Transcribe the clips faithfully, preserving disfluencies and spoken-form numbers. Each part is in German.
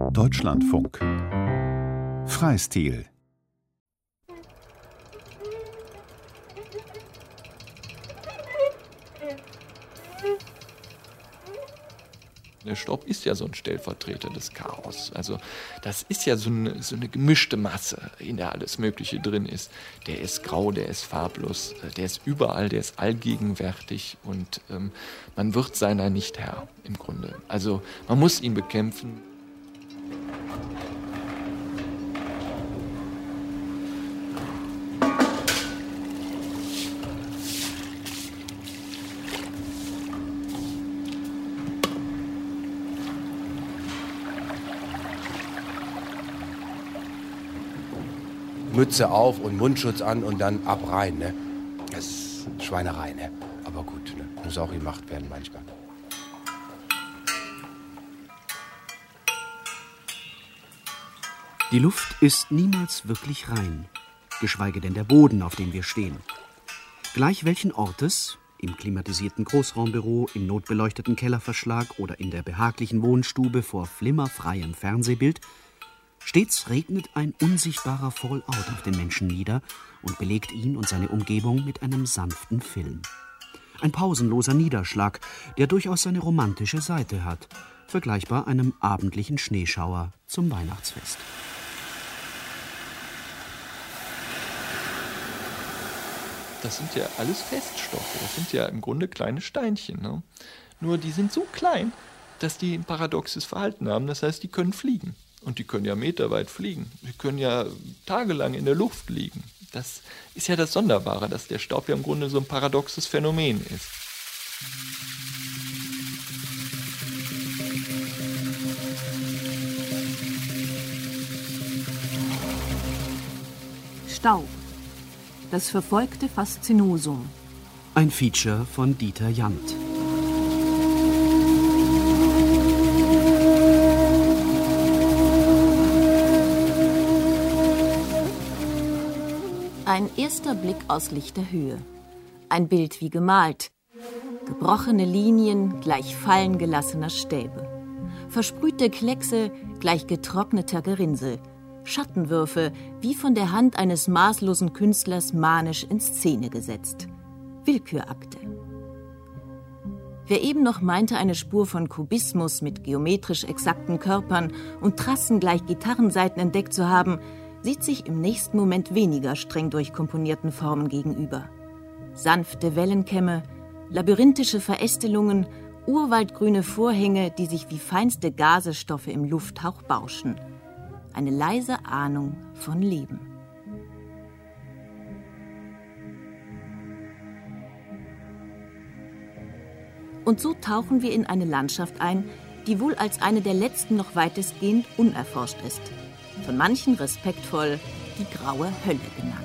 Deutschlandfunk Freistil. Der Staub ist ja so ein Stellvertreter des Chaos. Also das ist ja so eine, so eine gemischte Masse, in der alles Mögliche drin ist. Der ist grau, der ist farblos, der ist überall, der ist allgegenwärtig und ähm, man wird seiner nicht Herr im Grunde. Also man muss ihn bekämpfen. Mütze auf und Mundschutz an und dann ab rein, ne? Das ist Schweinerei, ne? Aber gut, ne? Muss auch gemacht werden manchmal. Die Luft ist niemals wirklich rein, geschweige denn der Boden, auf dem wir stehen. Gleich welchen Ortes, im klimatisierten Großraumbüro, im notbeleuchteten Kellerverschlag oder in der behaglichen Wohnstube vor flimmerfreiem Fernsehbild, stets regnet ein unsichtbarer Fallout auf den Menschen nieder und belegt ihn und seine Umgebung mit einem sanften Film. Ein pausenloser Niederschlag, der durchaus seine romantische Seite hat, vergleichbar einem abendlichen Schneeschauer zum Weihnachtsfest. Das sind ja alles Feststoffe, das sind ja im Grunde kleine Steinchen, ne? Nur die sind so klein, dass die ein paradoxes Verhalten haben, das heißt, die können fliegen. Und die können ja meterweit fliegen. Die können ja tagelang in der Luft liegen. Das ist ja das Sonderbare, dass der Staub ja im Grunde so ein paradoxes Phänomen ist. Staub. Das verfolgte Faszinosum. Ein Feature von Dieter Jandt. Ein erster Blick aus lichter Höhe. Ein Bild wie gemalt. Gebrochene Linien gleich fallen gelassener Stäbe. Versprühte Kleckse gleich getrockneter Gerinnsel. Schattenwürfe wie von der Hand eines maßlosen Künstlers manisch in Szene gesetzt. Willkürakte. Wer eben noch meinte, eine Spur von Kubismus mit geometrisch exakten Körpern und Trassen gleich Gitarrensaiten entdeckt zu haben, sieht sich im nächsten Moment weniger streng durchkomponierten Formen gegenüber. Sanfte Wellenkämme, labyrinthische Verästelungen, urwaldgrüne Vorhänge, die sich wie feinste Gasestoffe im Lufthauch bauschen. Eine leise Ahnung von Leben. Und so tauchen wir in eine Landschaft ein, die wohl als eine der letzten noch weitestgehend unerforscht ist. Von manchen respektvoll die graue Hölle genannt.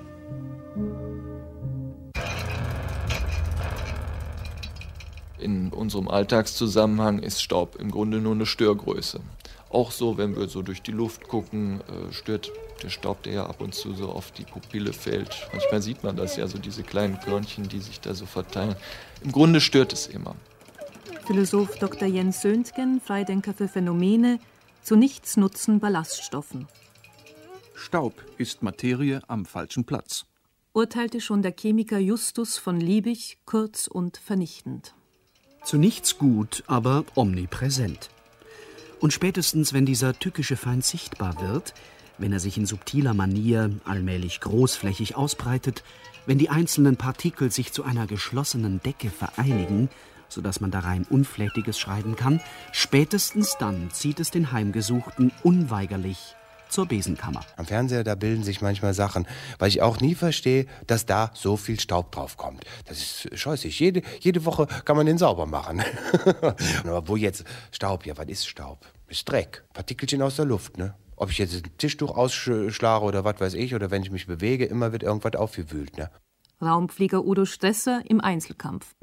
In unserem Alltagszusammenhang ist Staub im Grunde nur eine Störgröße. Auch so, wenn wir so durch die Luft gucken, stört der Staub, der ja ab und zu so auf die Pupille fällt. Manchmal sieht man das ja, so diese kleinen Körnchen, die sich da so verteilen. Im Grunde stört es immer. Philosoph Doktor Jens Söntgen, Freidenker für Phänomene, zu Nichtsnutzen Ballaststoffen. Staub ist Materie am falschen Platz, Urteilte schon der Chemiker Justus von Liebig kurz und vernichtend. Zu nichts gut, aber omnipräsent. Und spätestens, wenn dieser tückische Feind sichtbar wird, wenn er sich in subtiler Manier allmählich großflächig ausbreitet, wenn die einzelnen Partikel sich zu einer geschlossenen Decke vereinigen, sodass man da rein Unflätiges schreiben kann, spätestens dann zieht es den Heimgesuchten unweigerlich zur Besenkammer. Am Fernseher, da bilden sich manchmal Sachen, weil ich auch nie verstehe, dass da so viel Staub drauf kommt. Das ist scheußlich. Jede, jede Woche kann man den sauber machen. Aber wo jetzt Staub? Ja, was ist Staub? Ist Dreck. Partikelchen aus der Luft, ne? Ob ich jetzt ein Tischtuch ausschlage oder was weiß ich, oder wenn ich mich bewege, immer wird irgendwas aufgewühlt, ne? Raumflieger Udo Stresser im Einzelkampf.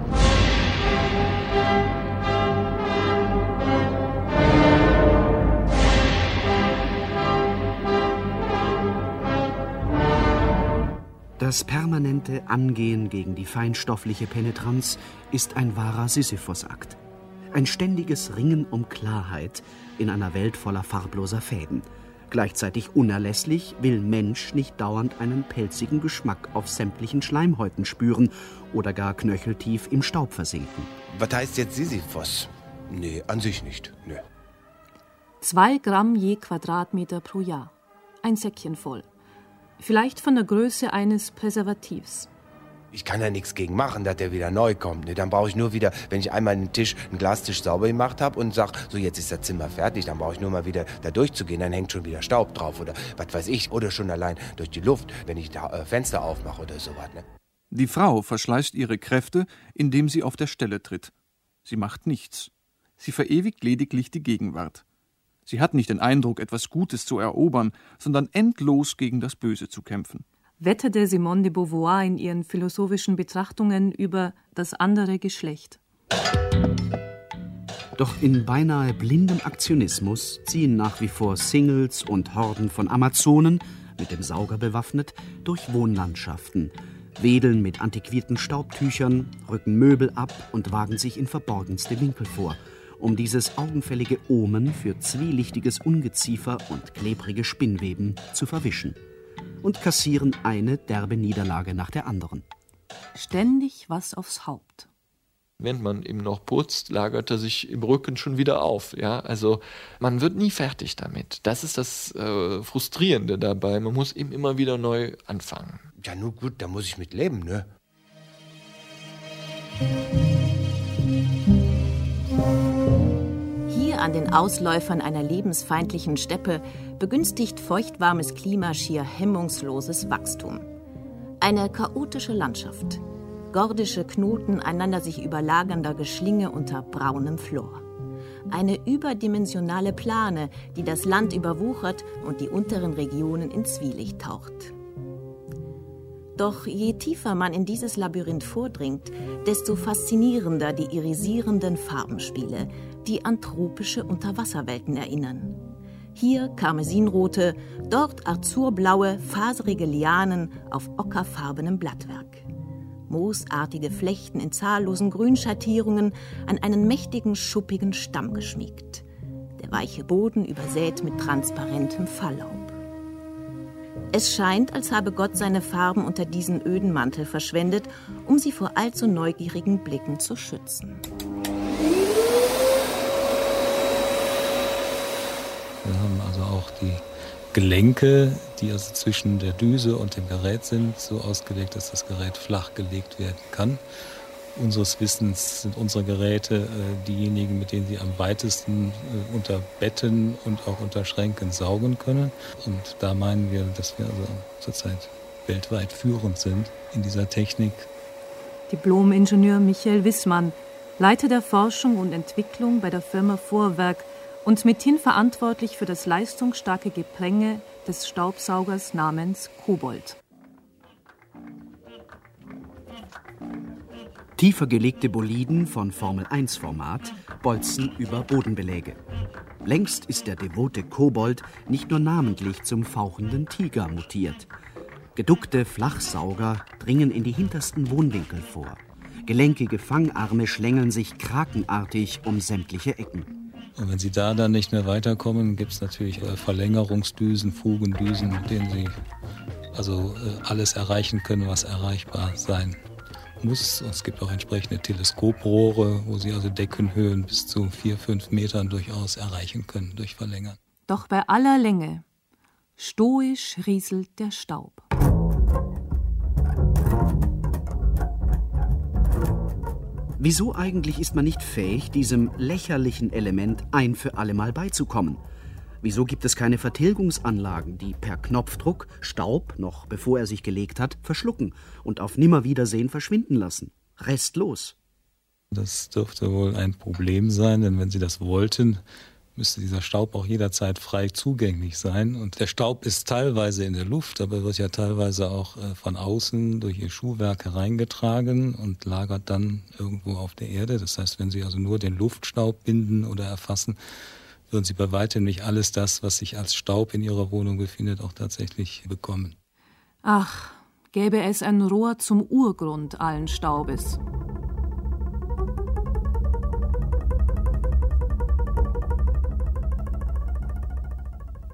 Das permanente Angehen gegen die feinstoffliche Penetranz ist ein wahrer Sisyphos-Akt. Ein ständiges Ringen um Klarheit, in einer Welt voller farbloser Fäden. Gleichzeitig unerlässlich, will Mensch nicht dauernd einen pelzigen Geschmack auf sämtlichen Schleimhäuten spüren oder gar knöcheltief im Staub versinken. Was heißt jetzt Sisyphos? Nee, an sich nicht. Nee. Zwei Gramm je Quadratmeter pro Jahr. Ein Säckchen voll. Vielleicht von der Größe eines Präservativs. Ich kann ja nichts gegen machen, dass der wieder neu kommt. Ne? Dann brauche ich nur wieder, wenn ich einmal einen Tisch, einen Glastisch sauber gemacht habe und sage, so jetzt ist das Zimmer fertig, dann brauche ich nur mal wieder da durchzugehen, dann hängt schon wieder Staub drauf oder was weiß ich. Oder schon allein durch die Luft, wenn ich da äh, Fenster aufmache oder sowas. Ne? Die Frau verschleißt ihre Kräfte, indem sie auf der Stelle tritt. Sie macht nichts. Sie verewigt lediglich die Gegenwart. Sie hat nicht den Eindruck, etwas Gutes zu erobern, sondern endlos gegen das Böse zu kämpfen. Wetterte Simone de Beauvoir in ihren philosophischen Betrachtungen über das andere Geschlecht. Doch in beinahe blindem Aktionismus ziehen nach wie vor Singles und Horden von Amazonen, mit dem Sauger bewaffnet, durch Wohnlandschaften, wedeln mit antiquierten Staubtüchern, rücken Möbel ab und wagen sich in verborgenste Winkel vor, um dieses augenfällige Omen für zwielichtiges Ungeziefer und klebrige Spinnweben zu verwischen. Und kassieren eine derbe Niederlage nach der anderen. Ständig was aufs Haupt. Wenn man eben noch putzt, lagert er sich im Rücken schon wieder auf. Ja? Also man wird nie fertig damit. Das ist das äh, Frustrierende dabei. Man muss eben immer wieder neu anfangen. Ja, nun gut, da muss ich mit leben, ne? Hier an den Ausläufern einer lebensfeindlichen Steppe begünstigt feuchtwarmes Klima schier hemmungsloses Wachstum. Eine chaotische Landschaft. Gordische Knoten einander sich überlagernder Geschlinge unter braunem Flor. Eine überdimensionale Plane, die das Land überwuchert und die unteren Regionen in Zwielicht taucht. Doch je tiefer man in dieses Labyrinth vordringt, desto faszinierender die irisierenden Farbenspiele, die an tropische Unterwasserwelten erinnern. Hier karmesinrote, dort azurblaue, faserige Lianen auf ockerfarbenem Blattwerk. Moosartige Flechten in zahllosen Grünschattierungen an einen mächtigen, schuppigen Stamm geschmiegt. Der weiche Boden übersät mit transparentem Falllaub. Es scheint, als habe Gott seine Farben unter diesen öden Mantel verschwendet, um sie vor allzu neugierigen Blicken zu schützen. Wir haben also auch die Gelenke, die also zwischen der Düse und dem Gerät sind, so ausgelegt, dass das Gerät flach gelegt werden kann. Unseres Wissens sind unsere Geräte äh, diejenigen, mit denen sie am weitesten äh, unter Betten und auch unter Schränken saugen können. Und da meinen wir, dass wir also zurzeit weltweit führend sind in dieser Technik. Diplom-Ingenieur Michael Wissmann, Leiter der Forschung und Entwicklung bei der Firma Vorwerk und mithin verantwortlich für das leistungsstarke Gepränge des Staubsaugers namens Kobold. Tiefer gelegte Boliden von Formel eins Format bolzen über Bodenbeläge. Längst ist der devote Kobold nicht nur namentlich zum fauchenden Tiger mutiert. Geduckte Flachsauger dringen in die hintersten Wohnwinkel vor. Gelenkige Fangarme schlängeln sich krakenartig um sämtliche Ecken. Und wenn Sie da dann nicht mehr weiterkommen, gibt es natürlich Verlängerungsdüsen, Fugendüsen, mit denen Sie also alles erreichen können, was erreichbar sein muss. Und es gibt auch entsprechende Teleskoprohre, wo Sie also Deckenhöhen bis zu vier, fünf Metern durchaus erreichen können durch Verlängern. Doch bei aller Länge stoisch rieselt der Staub. Wieso eigentlich ist man nicht fähig, diesem lächerlichen Element ein für allemal beizukommen? Wieso gibt es keine Vertilgungsanlagen, die per Knopfdruck Staub, noch bevor er sich gelegt hat, verschlucken und auf Nimmerwiedersehen verschwinden lassen? Restlos. Das dürfte wohl ein Problem sein, denn wenn Sie das wollten, müsste dieser Staub auch jederzeit frei zugänglich sein. Und der Staub ist teilweise in der Luft, aber wird ja teilweise auch von außen durch Ihr Schuhwerk hereingetragen und lagert dann irgendwo auf der Erde. Das heißt, wenn Sie also nur den Luftstaub binden oder erfassen, würden Sie bei weitem nicht alles das, was sich als Staub in Ihrer Wohnung befindet, auch tatsächlich bekommen. Ach, gäbe es ein Rohr zum Urgrund allen Staubes.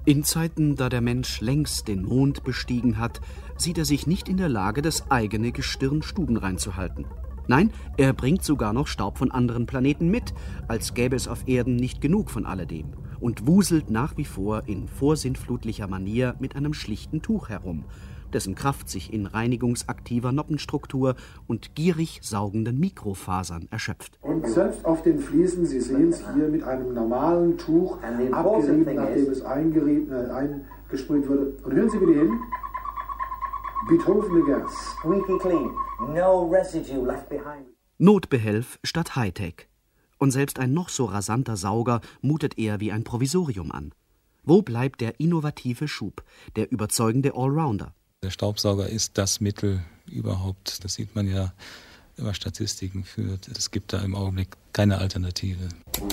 In Zeiten, da der Mensch längst den Mond bestiegen hat, sieht er sich nicht in der Lage, das eigene Gestirn stubenrein zu halten. Nein, er bringt sogar noch Staub von anderen Planeten mit, als gäbe es auf Erden nicht genug von alledem, und wuselt nach wie vor in vorsintflutlicher Manier mit einem schlichten Tuch herum, dessen Kraft sich in reinigungsaktiver Noppenstruktur und gierig saugenden Mikrofasern erschöpft. Und selbst auf den Fliesen, Sie sehen es hier mit einem normalen Tuch, abgerieben, nachdem es eingerieben, äh, eingesprüht wurde. Und hören Sie bitte hin. Beethoven Gas. Squeaky clean. No residue left behind. Notbehelf statt Hightech. Und selbst ein noch so rasanter Sauger mutet eher wie ein Provisorium an. Wo bleibt der innovative Schub, der überzeugende Allrounder? Der Staubsauger ist das Mittel überhaupt. Das sieht man ja, wenn man Statistiken führt. Es gibt da im Augenblick keine Alternative.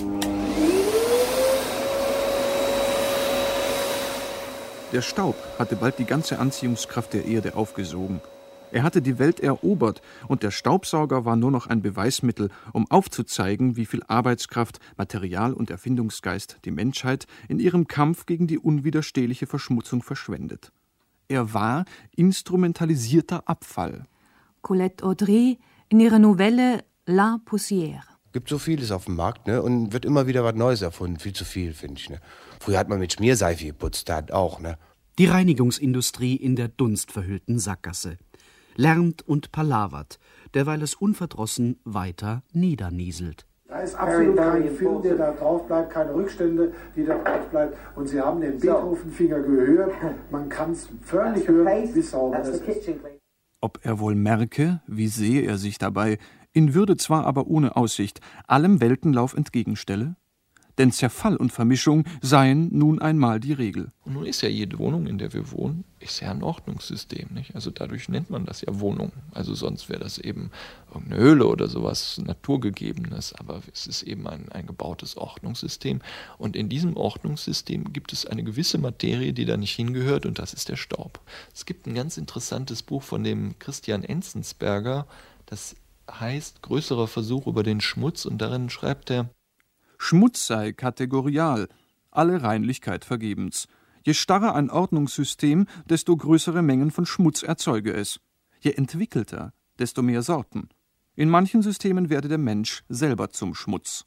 Der Staub hatte bald die ganze Anziehungskraft der Erde aufgesogen. Er hatte die Welt erobert, und der Staubsauger war nur noch ein Beweismittel, um aufzuzeigen, wie viel Arbeitskraft, Material und Erfindungsgeist die Menschheit in ihrem Kampf gegen die unwiderstehliche Verschmutzung verschwendet. Er war instrumentalisierter Abfall. Colette Audry in ihrer Novelle La Poussière. Gibt so vieles auf dem Markt, ne? Und wird immer wieder was Neues erfunden. Viel zu viel, finde ich. Ne? Früher hat man mit Schmierseife geputzt, da auch, ne? Die Reinigungsindustrie in der dunstverhüllten Sackgasse. Lärmt und palavert, derweil es unverdrossen weiter niedernieselt. Da ist absolut kein Film, der da drauf bleibt, keine Rückstände, die da drauf bleiben. Und Sie haben den Beethoven-Finger gehört. Man kann es förmlich hören, wie sauber das ist. Ob er wohl merke, wie sehe er sich dabei, in Würde zwar, aber ohne Aussicht, allem Weltenlauf entgegenstelle? Denn Zerfall und Vermischung seien nun einmal die Regel. Und nun ist ja jede Wohnung, in der wir wohnen, ist ja ein Ordnungssystem, nicht? Also dadurch nennt man das ja Wohnung. Also sonst wäre das eben irgendeine Höhle oder sowas Naturgegebenes. Aber es ist eben ein, ein gebautes Ordnungssystem. Und in diesem Ordnungssystem gibt es eine gewisse Materie, die da nicht hingehört, und das ist der Staub. Es gibt ein ganz interessantes Buch von dem Christian Enzensberger, das heißt Größerer Versuch über den Schmutz, und darin schreibt er: Schmutz sei kategorial, alle Reinlichkeit vergebens. Je starrer ein Ordnungssystem, desto größere Mengen von Schmutz erzeuge es. Je entwickelter, desto mehr Sorten. In manchen Systemen werde der Mensch selber zum Schmutz.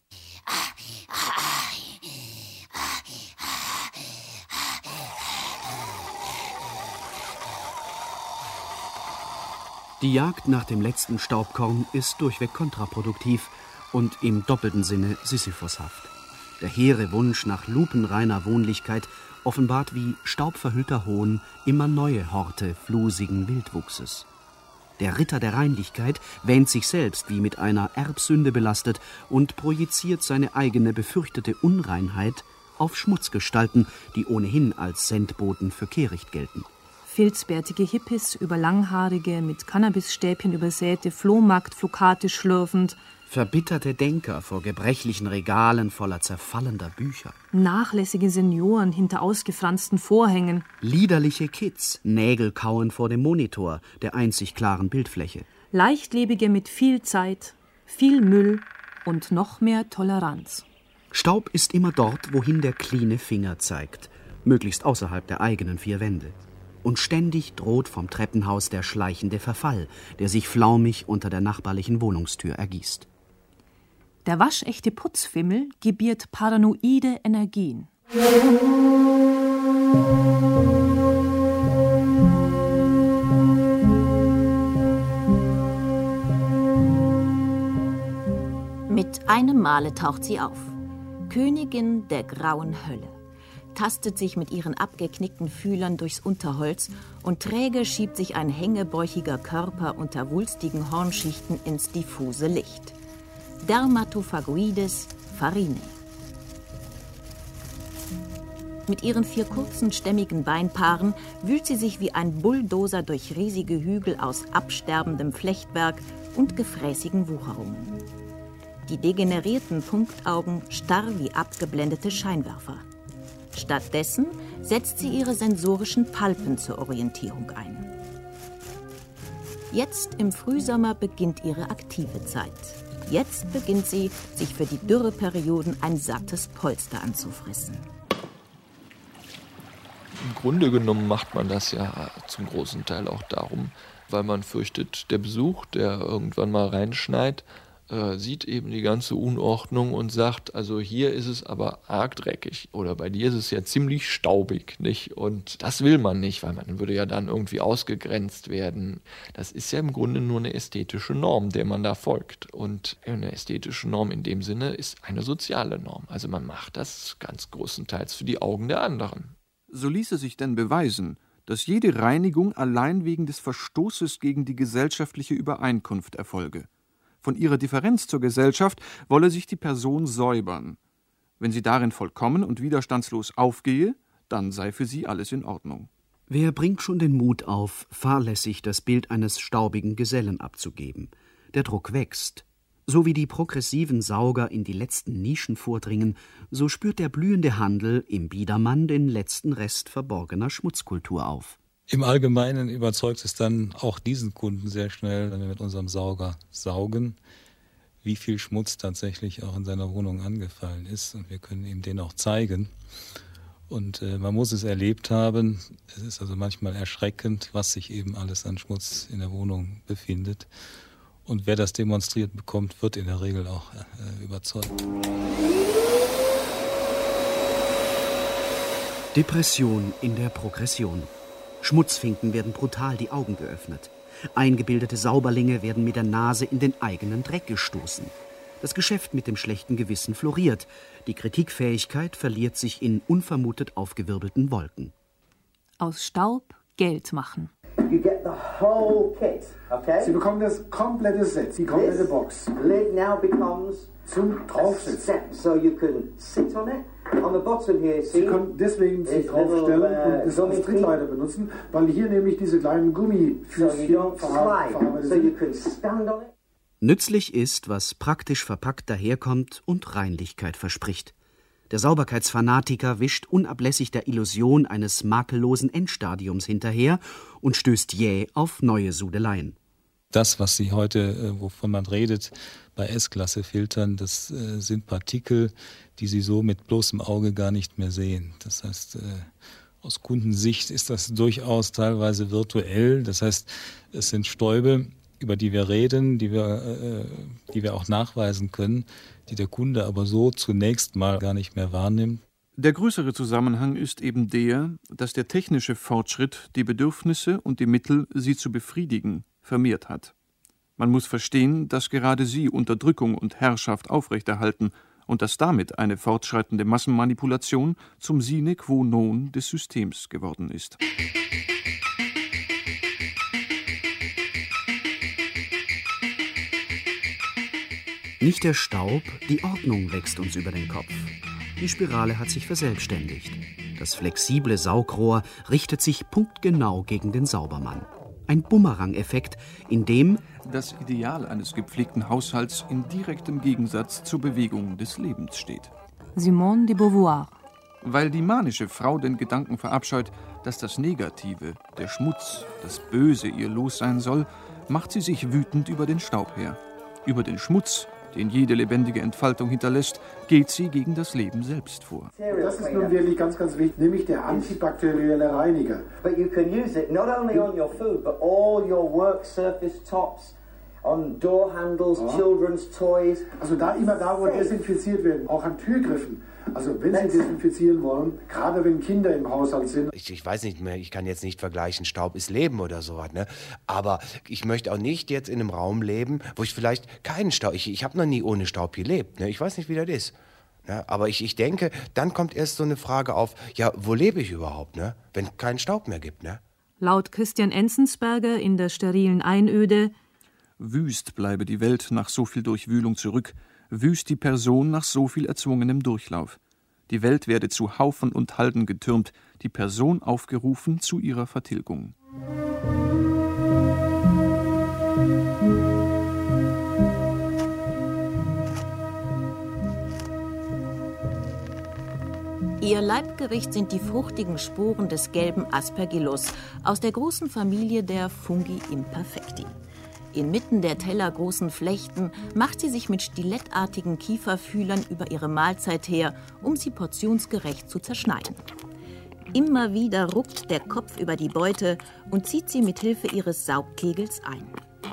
Die Jagd nach dem letzten Staubkorn ist durchweg kontraproduktiv und im doppelten Sinne sisyphoshaft. Der hehre Wunsch nach lupenreiner Wohnlichkeit offenbart wie staubverhüllter Hohn immer neue Horte flusigen Wildwuchses. Der Ritter der Reinlichkeit wähnt sich selbst wie mit einer Erbsünde belastet und projiziert seine eigene befürchtete Unreinheit auf Schmutzgestalten, die ohnehin als Sendboten für kehricht gelten. Filzbärtige Hippies über langhaarige, mit Cannabisstäbchen übersäte Flohmarktflokate schlürfend. Verbitterte Denker vor gebrechlichen Regalen voller zerfallender Bücher. Nachlässige Senioren hinter ausgefransten Vorhängen. Liederliche Kids, Nägel kauen vor dem Monitor der einzig klaren Bildfläche. Leichtlebige mit viel Zeit, viel Müll und noch mehr Toleranz. Staub ist immer dort, wohin der cleane Finger zeigt, möglichst außerhalb der eigenen vier Wände. Und ständig droht vom Treppenhaus der schleichende Verfall, der sich flaumig unter der nachbarlichen Wohnungstür ergießt. Der waschechte Putzfimmel gebiert paranoide Energien. Mit einem Male taucht sie auf. Königin der grauen Hölle. Tastet sich mit ihren abgeknickten Fühlern durchs Unterholz und träge schiebt sich ein hängebäuchiger Körper unter wulstigen Hornschichten ins diffuse Licht. Dermatophagoides farinae. Mit ihren vier kurzen, stämmigen Beinpaaren wühlt sie sich wie ein Bulldozer durch riesige Hügel aus absterbendem Flechtwerk und gefräßigen Wucherungen. Die degenerierten Punktaugen starr wie abgeblendete Scheinwerfer. Stattdessen setzt sie ihre sensorischen Palpen zur Orientierung ein. Jetzt im Frühsommer beginnt ihre aktive Zeit. Jetzt beginnt sie, sich für die Dürreperioden ein sattes Polster anzufressen. Im Grunde genommen macht man das ja zum großen Teil auch darum, weil man fürchtet, der Besuch, der irgendwann mal reinschneit, äh, sieht eben die ganze Unordnung und sagt, also hier ist es aber arg dreckig oder bei dir ist es ja ziemlich staubig, nicht? Und das will man nicht, weil man würde ja dann irgendwie ausgegrenzt werden. Das ist ja im Grunde nur eine ästhetische Norm, der man da folgt. Und eine ästhetische Norm in dem Sinne ist eine soziale Norm. Also man macht das ganz großenteils für die Augen der anderen. So ließe sich denn beweisen, dass jede Reinigung allein wegen des Verstoßes gegen die gesellschaftliche Übereinkunft erfolge. Von ihrer Differenz zur Gesellschaft wolle sich die Person säubern. Wenn sie darin vollkommen und widerstandslos aufgehe, dann sei für sie alles in Ordnung. Wer bringt schon den Mut auf, fahrlässig das Bild eines staubigen Gesellen abzugeben? Der Druck wächst. So wie die progressiven Sauger in die letzten Nischen vordringen, so spürt der blühende Handel im Biedermann den letzten Rest verborgener Schmutzkultur auf. Im Allgemeinen überzeugt es dann auch diesen Kunden sehr schnell, wenn wir mit unserem Sauger saugen, wie viel Schmutz tatsächlich auch in seiner Wohnung angefallen ist. Und wir können ihm den auch zeigen. Und äh, man muss es erlebt haben. Es ist also manchmal erschreckend, was sich eben alles an Schmutz in der Wohnung befindet. Und wer das demonstriert bekommt, wird in der Regel auch äh, überzeugt. Depression in der Progression. Schmutzfinken werden brutal die Augen geöffnet. Eingebildete Sauberlinge werden mit der Nase in den eigenen Dreck gestoßen. Das Geschäft mit dem schlechten Gewissen floriert. Die Kritikfähigkeit verliert sich in unvermutet aufgewirbelten Wolken. Aus Staub Geld machen. You get the whole kit, okay? Sie bekommen das komplette Set, die komplette This Box. lid now becomes Zum a Draufsetzen. step, so you can sit on it. On the bottom here, see, Sie können deswegen sich is draufstellen little, uh, und es gummy als Trittleiter benutzen, weil hier nämlich diese kleinen so you Gummifüßchen don't verha- slide, verarbeitet so you sind. can stand on it. Nützlich ist, was praktisch verpackt daherkommt und Reinlichkeit verspricht. Der Sauberkeitsfanatiker wischt unablässig der Illusion eines makellosen Endstadiums hinterher und stößt jäh auf neue Sudeleien. Das, was Sie heute, wovon man redet, bei S-Klasse-Filtern, das äh, sind Partikel, die Sie so mit bloßem Auge gar nicht mehr sehen. Das heißt, äh, aus Kundensicht ist das durchaus teilweise virtuell. Das heißt, es sind Stäube, über die wir reden, die wir, äh, die wir auch nachweisen können, die der Kunde aber so zunächst mal gar nicht mehr wahrnimmt. Der größere Zusammenhang ist eben der, dass der technische Fortschritt die Bedürfnisse und die Mittel, sie zu befriedigen, vermehrt hat. Man muss verstehen, dass gerade sie Unterdrückung und Herrschaft aufrechterhalten und dass damit eine fortschreitende Massenmanipulation zum sine qua non des Systems geworden ist. Nicht der Staub, die Ordnung wächst uns über den Kopf. Die Spirale hat sich verselbstständigt. Das flexible Saugrohr richtet sich punktgenau gegen den Saubermann. Ein Bumerang-Effekt, in dem das Ideal eines gepflegten Haushalts in direktem Gegensatz zur Bewegung des Lebens steht. Simone de Beauvoir. Weil die manische Frau den Gedanken verabscheut, dass das Negative, der Schmutz, das Böse ihr Los sein soll, macht sie sich wütend über den Staub her. Über den Schmutz, den jede lebendige Entfaltung hinterlässt, geht sie gegen das Leben selbst vor. Das ist nun wirklich ganz, ganz wichtig, nämlich der antibakterielle Reiniger. But you can use it not only on your food, but all your work surface tops, on door handles, Ja. children's toys. Also da immer da, wo desinfiziert werden, auch an Türgriffen. Also wenn Sie desinfizieren wollen, gerade wenn Kinder im Haushalt sind. Ich, ich weiß nicht mehr, ich kann jetzt nicht vergleichen, Staub ist Leben oder sowas, ne? Aber ich möchte auch nicht jetzt in einem Raum leben, wo ich vielleicht keinen Staub, ich, ich habe noch nie ohne Staub gelebt, ne? Ich weiß nicht, wie das ist. Ne? Aber ich, ich denke, dann kommt erst so eine Frage auf, ja, wo lebe ich überhaupt, ne? Wenn es keinen Staub mehr gibt, ne? Laut Christian Enzensberger in der sterilen Einöde: Wüst bleibe die Welt nach so viel Durchwühlung zurück, wüst die Person nach so viel erzwungenem Durchlauf. Die Welt werde zu Haufen und Halden getürmt, die Person aufgerufen zu ihrer Vertilgung. Ihr Leibgericht sind die fruchtigen Sporen des gelben Aspergillus aus der großen Familie der Fungi imperfecti. Inmitten der tellergroßen Flechten macht sie sich mit stilettartigen Kieferfühlern über ihre Mahlzeit her, um sie portionsgerecht zu zerschneiden. Immer wieder ruckt der Kopf über die Beute und zieht sie mit Hilfe ihres Saugkegels ein.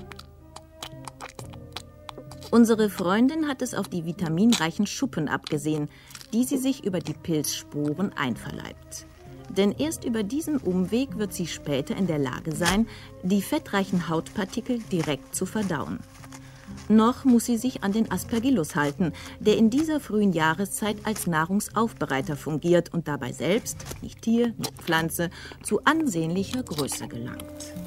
Unsere Freundin hat es auf die vitaminreichen Schuppen abgesehen, die sie sich über die Pilzsporen einverleibt. Denn erst über diesen Umweg wird sie später in der Lage sein, die fettreichen Hautpartikel direkt zu verdauen. Noch muss sie sich an den Aspergillus halten, der in dieser frühen Jahreszeit als Nahrungsaufbereiter fungiert und dabei selbst, nicht Tier, nicht Pflanze, zu ansehnlicher Größe gelangt.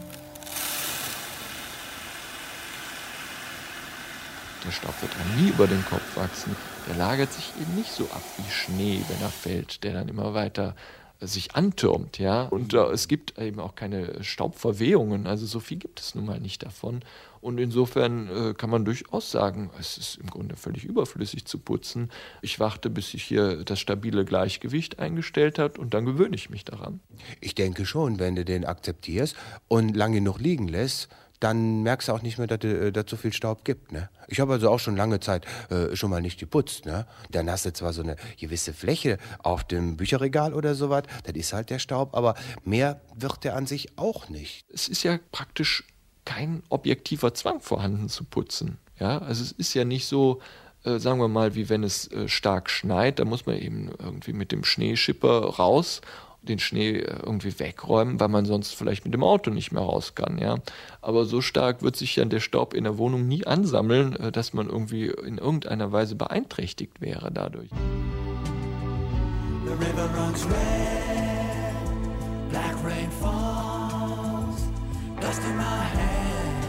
Der Staub wird einem nie über den Kopf wachsen. Der lagert sich eben nicht so ab wie Schnee, wenn er fällt, der dann immer weiter sich antürmt, ja. Und äh, es gibt eben auch keine Staubverwehungen, also so viel gibt es nun mal nicht davon. Und insofern äh, kann man durchaus sagen, es ist im Grunde völlig überflüssig zu putzen. Ich warte, bis sich hier das stabile Gleichgewicht eingestellt hat und dann gewöhne ich mich daran. Ich denke schon, wenn du den akzeptierst und lange genug liegen lässt, dann merkst du auch nicht mehr, dass es so viel Staub gibt. Ne? Ich habe also auch schon lange Zeit äh, schon mal nicht geputzt. Ne? Dann hast du zwar so eine gewisse Fläche auf dem Bücherregal oder sowas, das ist halt der Staub, aber mehr wird der an sich auch nicht. Es ist ja praktisch kein objektiver Zwang vorhanden zu putzen. Ja? Also es ist ja nicht so, äh, sagen wir mal, wie wenn es äh, stark schneit, da muss man eben irgendwie mit dem Schneeschipper raus, den Schnee irgendwie wegräumen, weil man sonst vielleicht mit dem Auto nicht mehr raus kann. Ja? Aber so stark wird sich ja der Staub in der Wohnung nie ansammeln, dass man irgendwie in irgendeiner Weise beeinträchtigt wäre dadurch. The river runs red, black rain falls, dust in my hand.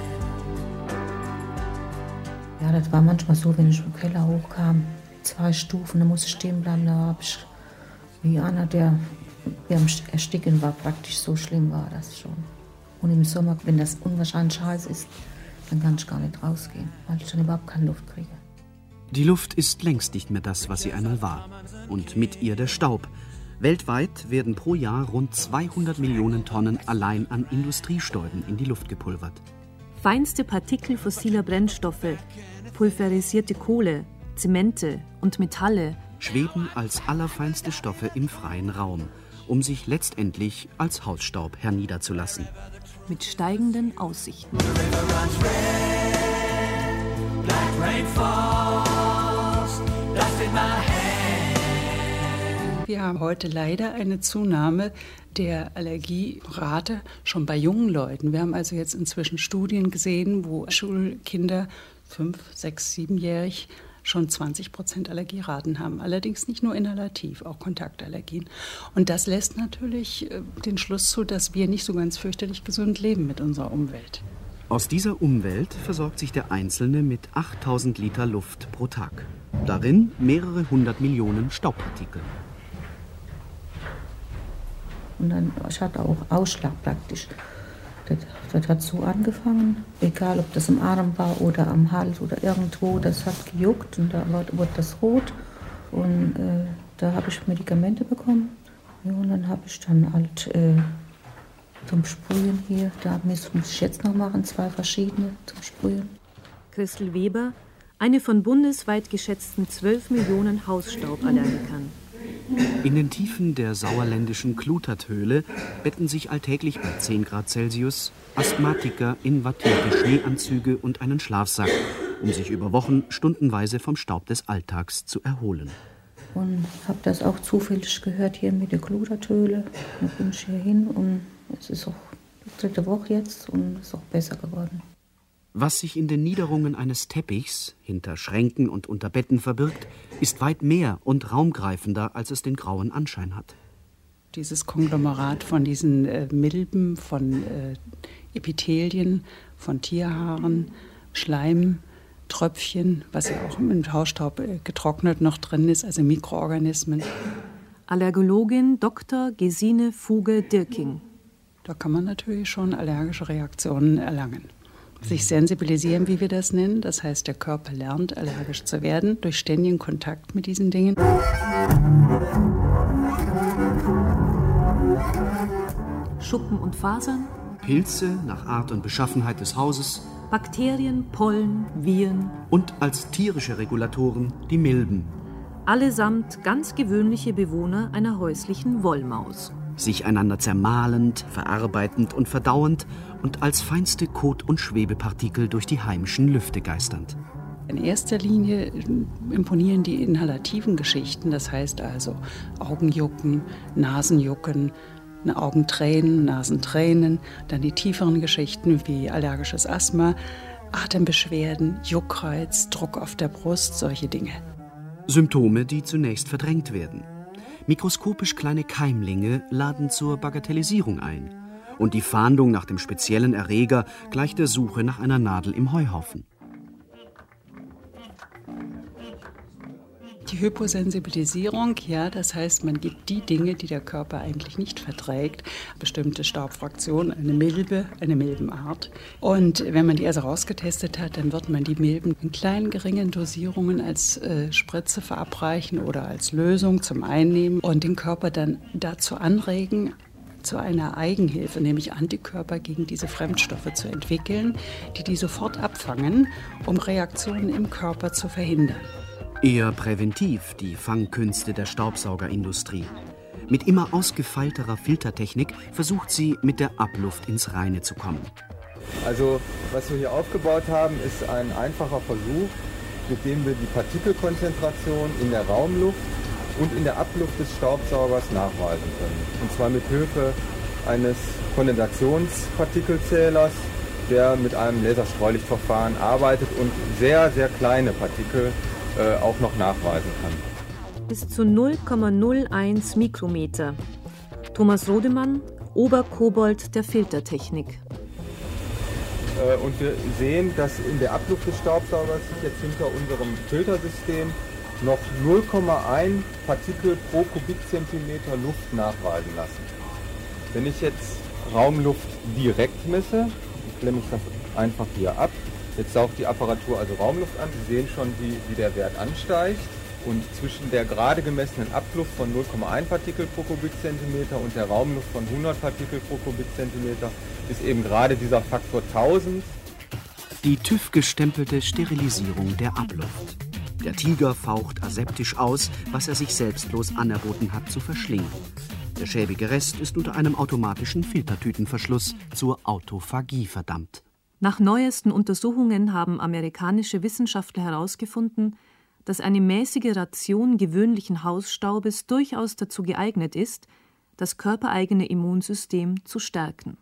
Ja, das war manchmal so, wenn ich im Keller hochkam, zwei Stufen, da musste ich stehen bleiben, da habe ich wie einer, der wie am Ersticken war, praktisch so schlimm war das schon. Und im Sommer, wenn das unwahrscheinlich heiß ist, dann kann ich gar nicht rausgehen, weil ich dann überhaupt keine Luft kriege. Die Luft ist längst nicht mehr das, was sie einmal war. Und mit ihr der Staub. Weltweit werden pro Jahr rund zweihundert Millionen Tonnen allein an Industriestäuben in die Luft gepulvert. Feinste Partikel fossiler Brennstoffe, pulverisierte Kohle, Zemente und Metalle schweben als allerfeinste Stoffe im freien Raum, um sich letztendlich als Hausstaub herniederzulassen. Mit steigenden Aussichten. Wir haben heute leider eine Zunahme der Allergierate schon bei jungen Leuten. Wir haben also jetzt inzwischen Studien gesehen, wo Schulkinder fünf, sechs, siebenjährig schon zwanzig Prozent Allergieraten haben. Allerdings nicht nur inhalativ, auch Kontaktallergien. Und das lässt natürlich den Schluss zu, dass wir nicht so ganz fürchterlich gesund leben mit unserer Umwelt. Aus dieser Umwelt versorgt sich der Einzelne mit achttausend Liter Luft pro Tag. Darin mehrere hundert Millionen Staubpartikel. Und dann, ich hatte auch Ausschlag praktisch. Das, das hat so angefangen, egal ob das im Arm war oder am Hals oder irgendwo, das hat gejuckt und da wurde das rot. Und äh, da habe ich Medikamente bekommen. Ja, und dann habe ich dann halt äh, zum Sprühen hier, da muss ich jetzt noch machen, zwei verschiedene zum Sprühen. Christel Weber, eine von bundesweit geschätzten zwölf Millionen Hausstauballergikern. In den Tiefen der sauerländischen Kluterthöhle betten sich alltäglich bei zehn Grad Celsius Asthmatiker in wattierte Schneeanzüge und einen Schlafsack, um sich über Wochen stundenweise vom Staub des Alltags zu erholen. Und habe das auch zufällig gehört hier mit der Kluterthöhle. Da bin ich hier hin und es ist auch die dritte Woche jetzt und es ist auch besser geworden. Was sich in den Niederungen eines Teppichs, hinter Schränken und unter Betten verbirgt, ist weit mehr und raumgreifender, als es den grauen Anschein hat. Dieses Konglomerat von diesen äh, Milben, von äh, Epithelien, von Tierhaaren, Schleim, Tröpfchen, was ja auch im Hausstaub äh, getrocknet noch drin ist, also Mikroorganismen. Allergologin Doktor Gesine Fuge-Dirking. Da kann man natürlich schon allergische Reaktionen erlangen. Sich sensibilisieren, wie wir das nennen. Das heißt, der Körper lernt, allergisch zu werden, durch ständigen Kontakt mit diesen Dingen. Schuppen und Fasern. Pilze nach Art und Beschaffenheit des Hauses. Bakterien, Pollen, Viren. Und als tierische Regulatoren die Milben. Allesamt ganz gewöhnliche Bewohner einer häuslichen Wollmaus. Sich einander zermahlend, verarbeitend und verdauend und als feinste Kot- und Schwebepartikel durch die heimischen Lüfte geisternd. In erster Linie imponieren die inhalativen Geschichten, das heißt also Augenjucken, Nasenjucken, Augentränen, Nasentränen, dann die tieferen Geschichten wie allergisches Asthma, Atembeschwerden, Juckreiz, Druck auf der Brust, solche Dinge. Symptome, die zunächst verdrängt werden. Mikroskopisch kleine Keimlinge laden zur Bagatellisierung ein. Und die Fahndung nach dem speziellen Erreger gleicht der Suche nach einer Nadel im Heuhaufen. Die Hyposensibilisierung, ja, das heißt, man gibt die Dinge, die der Körper eigentlich nicht verträgt, bestimmte Staubfraktionen, eine Milbe, eine Milbenart. Und wenn man die also rausgetestet hat, dann wird man die Milben in kleinen, geringen Dosierungen als äh, Spritze verabreichen oder als Lösung zum Einnehmen und den Körper dann dazu anregen, zu einer Eigenhilfe, nämlich Antikörper gegen diese Fremdstoffe zu entwickeln, die die sofort abfangen, um Reaktionen im Körper zu verhindern. Eher präventiv die Fangkünste der Staubsaugerindustrie. Mit immer ausgefeilterer Filtertechnik versucht sie, mit der Abluft ins Reine zu kommen. Also, was wir hier aufgebaut haben, ist ein einfacher Versuch, mit dem wir die Partikelkonzentration in der Raumluft und in der Abluft des Staubsaugers nachweisen können. Und zwar mit Hilfe eines Kondensationspartikelzählers, der mit einem Laserstreulichtverfahren arbeitet und sehr, sehr kleine Partikel äh, auch noch nachweisen kann. Bis zu null Komma null eins Mikrometer. Thomas Rodemann, Oberkobold der Filtertechnik. Äh, und wir sehen, dass in der Abluft des Staubsaugers sich jetzt hinter unserem Filtersystem noch null Komma eins Partikel pro Kubikzentimeter Luft nachweisen lassen. Wenn ich jetzt Raumluft direkt messe, klemme ich das einfach hier ab. Jetzt saugt die Apparatur also Raumluft an. Sie sehen schon, wie, wie der Wert ansteigt. Und zwischen der gerade gemessenen Abluft von null Komma eins Partikel pro Kubikzentimeter und der Raumluft von hundert Partikel pro Kubikzentimeter ist eben gerade dieser Faktor tausend. Die TÜV-gestempelte Sterilisierung der Abluft. Der Tiger faucht aseptisch aus, was er sich selbstlos anerboten hat zu verschlingen. Der schäbige Rest ist unter einem automatischen Filtertütenverschluss zur Autophagie verdammt. Nach neuesten Untersuchungen haben amerikanische Wissenschaftler herausgefunden, dass eine mäßige Ration gewöhnlichen Hausstaubes durchaus dazu geeignet ist, das körpereigene Immunsystem zu stärken.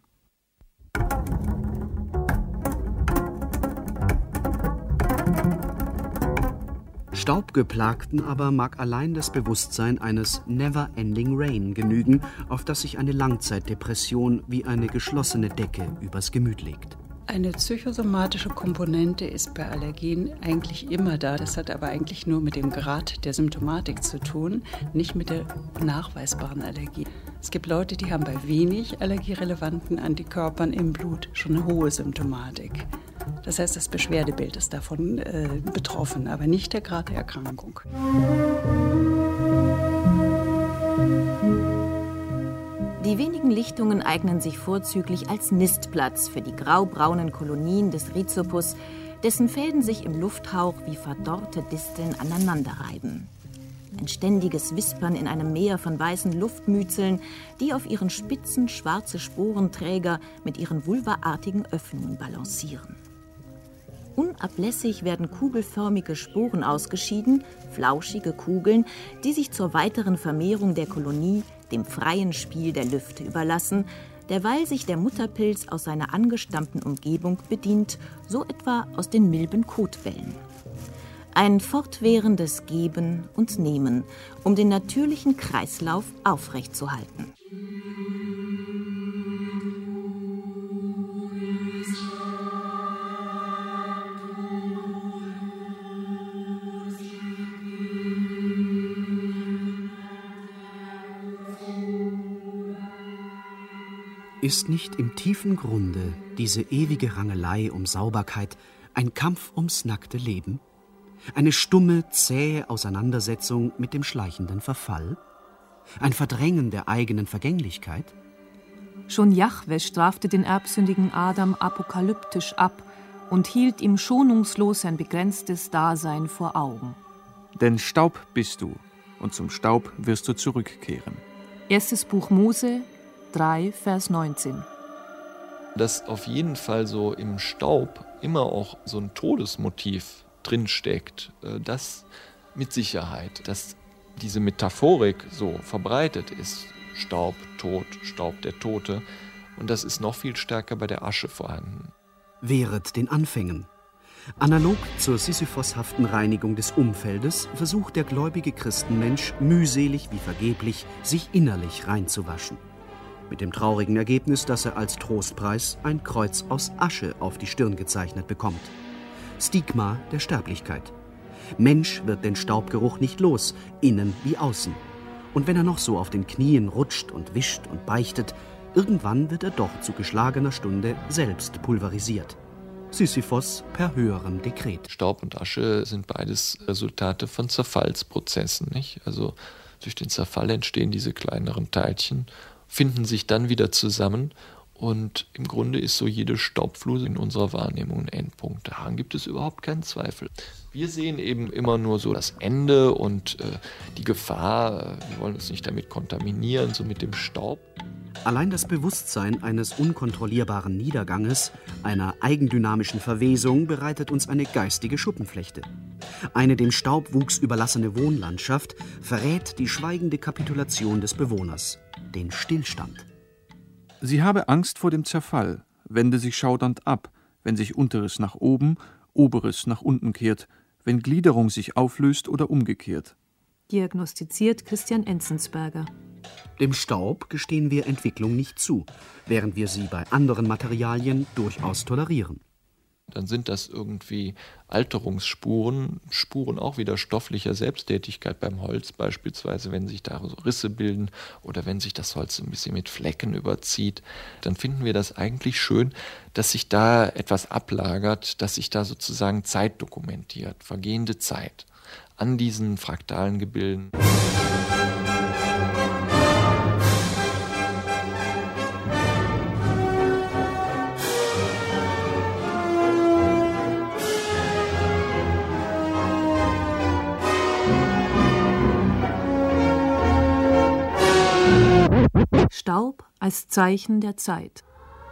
Staubgeplagten aber mag allein das Bewusstsein eines Never-Ending Rain genügen, auf das sich eine Langzeitdepression wie eine geschlossene Decke übers Gemüt legt. Eine psychosomatische Komponente ist bei Allergien eigentlich immer da. Das hat aber eigentlich nur mit dem Grad der Symptomatik zu tun, nicht mit der nachweisbaren Allergie. Es gibt Leute, die haben bei wenig allergierelevanten Antikörpern im Blut schon eine hohe Symptomatik. Das heißt, das Beschwerdebild ist davon äh, betroffen, aber nicht der Grad der Erkrankung. Die wenigen Lichtungen eignen sich vorzüglich als Nistplatz für die graubraunen Kolonien des Rhizopus, dessen Fäden sich im Lufthauch wie verdorrte Disteln aneinanderreiben. Ein ständiges Wispern in einem Meer von weißen Luftmützeln, die auf ihren Spitzen schwarze Sporenträger mit ihren vulvaartigen Öffnungen balancieren. Unablässig werden kugelförmige Sporen ausgeschieden, flauschige Kugeln, die sich zur weiteren Vermehrung der Kolonie dem freien Spiel der Lüfte überlassen, derweil sich der Mutterpilz aus seiner angestammten Umgebung bedient, so etwa aus den milben Kotwellen. Ein fortwährendes Geben und Nehmen, um den natürlichen Kreislauf aufrechtzuerhalten. Ist nicht im tiefen Grunde diese ewige Rangelei um Sauberkeit ein Kampf ums nackte Leben? Eine stumme, zähe Auseinandersetzung mit dem schleichenden Verfall? Ein Verdrängen der eigenen Vergänglichkeit? Schon Jahwe strafte den erbsündigen Adam apokalyptisch ab und hielt ihm schonungslos sein begrenztes Dasein vor Augen. Denn Staub bist du, und zum Staub wirst du zurückkehren. Erstes Buch Mose, drei, Vers neunzehn. Dass auf jeden Fall so im Staub immer auch so ein Todesmotiv drinsteckt, das mit Sicherheit, dass diese Metaphorik so verbreitet ist, Staub, Tod, Staub der Tote, und das ist noch viel stärker bei der Asche vorhanden. Wehret den Anfängen. Analog zur sisyphoshaften Reinigung des Umfeldes versucht der gläubige Christenmensch mühselig wie vergeblich, sich innerlich reinzuwaschen. Mit dem traurigen Ergebnis, dass er als Trostpreis ein Kreuz aus Asche auf die Stirn gezeichnet bekommt. Stigma der Sterblichkeit. Mensch wird den Staubgeruch nicht los, innen wie außen. Und wenn er noch so auf den Knien rutscht und wischt und beichtet, irgendwann wird er doch zu geschlagener Stunde selbst pulverisiert. Sisyphos per höherem Dekret. Staub und Asche sind beides Resultate von Zerfallsprozessen, nicht? Also durch den Zerfall entstehen diese kleineren Teilchen, finden sich dann wieder zusammen, und im Grunde ist so jede Staubfluse in unserer Wahrnehmung ein Endpunkt. Daran gibt es überhaupt keinen Zweifel. Wir sehen eben immer nur so das Ende und äh, die Gefahr. Wir wollen uns nicht damit kontaminieren, so mit dem Staub. Allein das Bewusstsein eines unkontrollierbaren Niederganges, einer eigendynamischen Verwesung bereitet uns eine geistige Schuppenflechte. Eine dem Staubwuchs überlassene Wohnlandschaft verrät die schweigende Kapitulation des Bewohners, den Stillstand. Sie habe Angst vor dem Zerfall, wende sich schaudernd ab, wenn sich Unteres nach oben, Oberes nach unten kehrt, wenn Gliederung sich auflöst oder umgekehrt. Diagnostiziert Christian Enzensberger. Dem Staub gestehen wir Entwicklung nicht zu, während wir sie bei anderen Materialien durchaus tolerieren. Dann sind das irgendwie Alterungsspuren, Spuren auch wieder stofflicher Selbsttätigkeit beim Holz beispielsweise, wenn sich da so Risse bilden oder wenn sich das Holz ein bisschen mit Flecken überzieht, dann finden wir das eigentlich schön, dass sich da etwas ablagert, dass sich da sozusagen Zeit dokumentiert, vergehende Zeit an diesen fraktalen Gebilden. Staub als Zeichen der Zeit.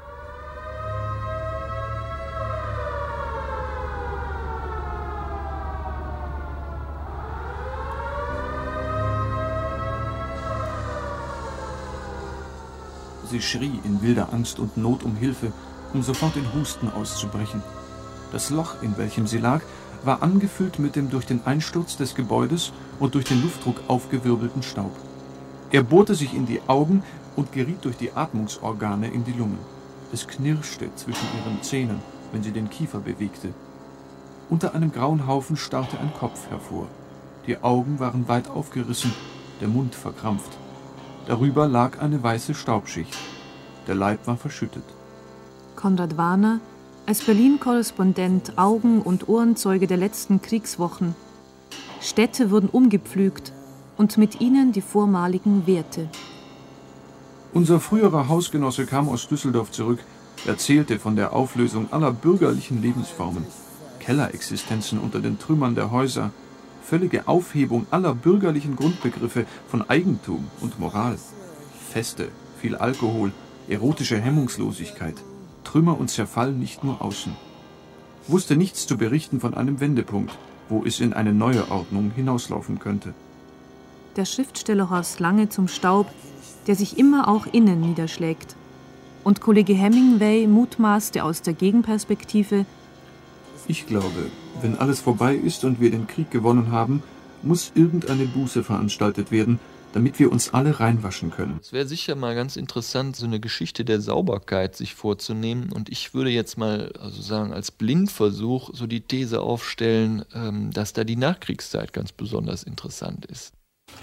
Sie schrie in wilder Angst und Not um Hilfe, um sofort in Husten auszubrechen. Das Loch, in welchem sie lag, war angefüllt mit dem durch den Einsturz des Gebäudes und durch den Luftdruck aufgewirbelten Staub. Er bohrte sich in die Augen und geriet durch die Atmungsorgane in die Lungen. Es knirschte zwischen ihren Zähnen, wenn sie den Kiefer bewegte. Unter einem grauen Haufen starrte ein Kopf hervor. Die Augen waren weit aufgerissen, der Mund verkrampft. Darüber lag eine weiße Staubschicht. Der Leib war verschüttet. Konrad Warner, als Berlin-Korrespondent, Augen- und Ohrenzeuge der letzten Kriegswochen. Städte wurden umgepflügt und mit ihnen die vormaligen Werte. Unser früherer Hausgenosse kam aus Düsseldorf zurück, erzählte von der Auflösung aller bürgerlichen Lebensformen, Kellerexistenzen unter den Trümmern der Häuser, völlige Aufhebung aller bürgerlichen Grundbegriffe von Eigentum und Moral, Feste, viel Alkohol, erotische Hemmungslosigkeit, Trümmer und Zerfall nicht nur außen. Wusste nichts zu berichten von einem Wendepunkt, wo es in eine neue Ordnung hinauslaufen könnte. Der Schriftsteller Horst Lange zum Staub, der sich immer auch innen niederschlägt. Und Kollege Hemingway mutmaßte aus der Gegenperspektive: Ich glaube, wenn alles vorbei ist und wir den Krieg gewonnen haben, muss irgendeine Buße veranstaltet werden, damit wir uns alle reinwaschen können. Es wäre sicher mal ganz interessant, so eine Geschichte der Sauberkeit sich vorzunehmen. Und ich würde jetzt mal also sagen, als Blindversuch so die These aufstellen, dass da die Nachkriegszeit ganz besonders interessant ist.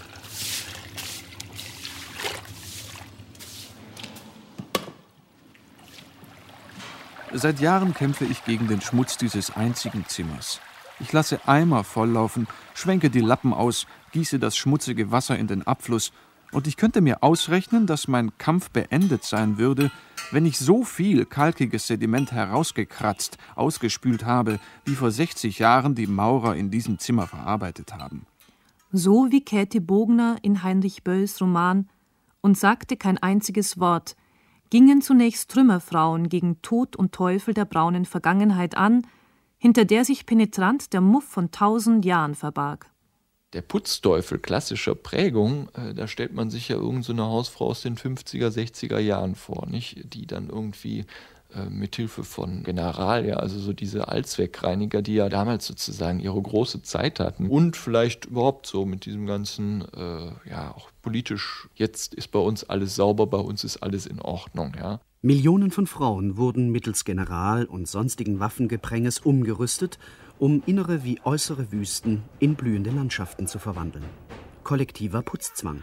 Seit Jahren kämpfe ich gegen den Schmutz dieses einzigen Zimmers. Ich lasse Eimer volllaufen, schwenke die Lappen aus, gieße das schmutzige Wasser in den Abfluss, und ich könnte mir ausrechnen, dass mein Kampf beendet sein würde, wenn ich so viel kalkiges Sediment herausgekratzt, ausgespült habe, wie vor sechzig Jahren die Maurer in diesem Zimmer verarbeitet haben. So wie Käthe Bogner in Heinrich Bölls Roman Und sagte kein einziges Wort, gingen zunächst Trümmerfrauen gegen Tod und Teufel der braunen Vergangenheit an, hinter der sich penetrant der Muff von tausend Jahren verbarg. Der Putzteufel klassischer Prägung, äh, da stellt man sich ja irgend so eine Hausfrau aus den fünfziger, sechziger Jahren vor, nicht? Die dann irgendwie äh, mithilfe von General, ja, also so diese Allzweckreiniger, die ja damals sozusagen ihre große Zeit hatten und vielleicht überhaupt so mit diesem ganzen, äh, ja, auch politisch, jetzt ist bei uns alles sauber, bei uns ist alles in Ordnung, ja. Millionen von Frauen wurden mittels General- und sonstigen Waffengepränges umgerüstet, um innere wie äußere Wüsten in blühende Landschaften zu verwandeln. Kollektiver Putzzwang.